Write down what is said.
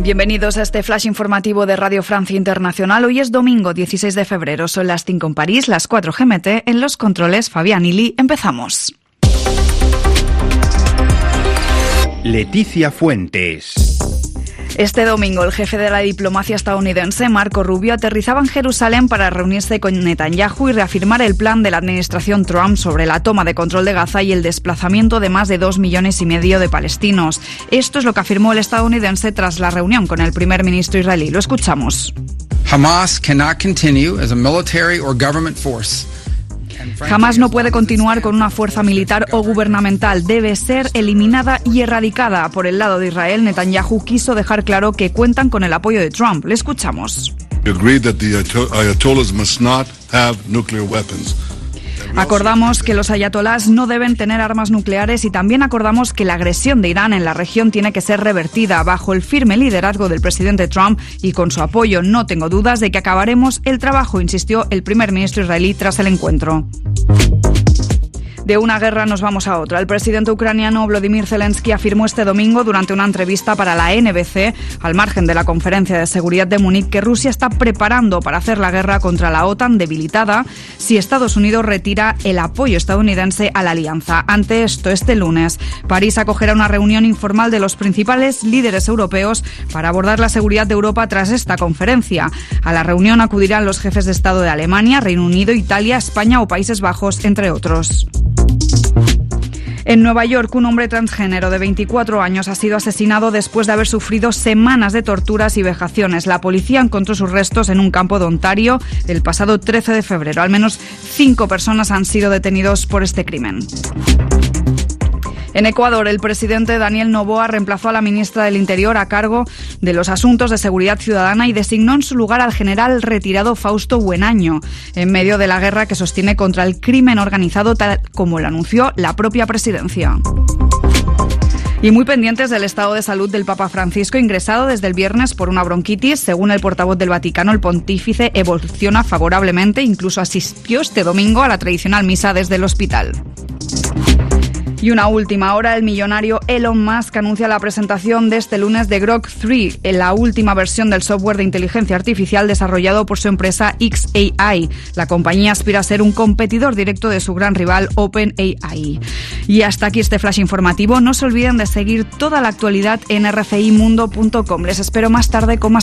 Bienvenidos a este flash informativo de Radio Francia Internacional. Hoy es domingo 16 de febrero, son las 5 en París, las 4 GMT. En los controles, Fabián Ili. Empezamos. Leticia Fuentes. Este domingo, el jefe de la diplomacia estadounidense, Marco Rubio, aterrizaba en Jerusalén para reunirse con Netanyahu y reafirmar el plan de la administración Trump sobre la toma de control de Gaza y el desplazamiento de más de 2,5 millones de palestinos. Esto es lo que afirmó el estadounidense tras la reunión con el primer ministro israelí. Lo escuchamos. Hamas cannot continue as a military or government force. Jamás no puede continuar con una fuerza militar o gubernamental. Debe ser eliminada y erradicada. Por el lado de Israel, Netanyahu quiso dejar claro que cuentan con el apoyo de Trump. Le escuchamos. Acordamos que los ayatolás no deben tener armas nucleares y también acordamos que la agresión de Irán en la región tiene que ser revertida bajo el firme liderazgo del presidente Trump y con su apoyo. No tengo dudas de que acabaremos el trabajo, insistió el primer ministro israelí tras el encuentro. De una guerra nos vamos a otra. El presidente ucraniano Volodymyr Zelensky afirmó este domingo durante una entrevista para la NBC, al margen de la Conferencia de Seguridad de Múnich, que Rusia está preparando para hacer la guerra contra la OTAN debilitada si Estados Unidos retira el apoyo estadounidense a la alianza. Ante esto, este lunes, París acogerá una reunión informal de los principales líderes europeos para abordar la seguridad de Europa tras esta conferencia. A la reunión acudirán los jefes de Estado de Alemania, Reino Unido, Italia, España o Países Bajos, entre otros. En Nueva York, un hombre transgénero de 24 años ha sido asesinado después de haber sufrido semanas de torturas y vejaciones. La policía encontró sus restos en un campo de Ontario el pasado 13 de febrero. Al menos 5 personas han sido detenidos por este crimen. En Ecuador, el presidente Daniel Noboa reemplazó a la ministra del Interior a cargo de los asuntos de seguridad ciudadana y designó en su lugar al general retirado Fausto Buenaño, en medio de la guerra que sostiene contra el crimen organizado, tal como lo anunció la propia presidencia. Y muy pendientes del estado de salud del Papa Francisco, ingresado desde el viernes por una bronquitis. Según el portavoz del Vaticano, el pontífice evoluciona favorablemente, incluso asistió este domingo a la tradicional misa desde el hospital. Y una última hora, el millonario Elon Musk anuncia la presentación de este lunes de Grok 3, en la última versión del software de inteligencia artificial desarrollado por su empresa xAI. La compañía aspira a ser un competidor directo de su gran rival OpenAI. Y hasta aquí este flash informativo. No se olviden de seguir toda la actualidad en rfimundo.com. Les espero más tarde con más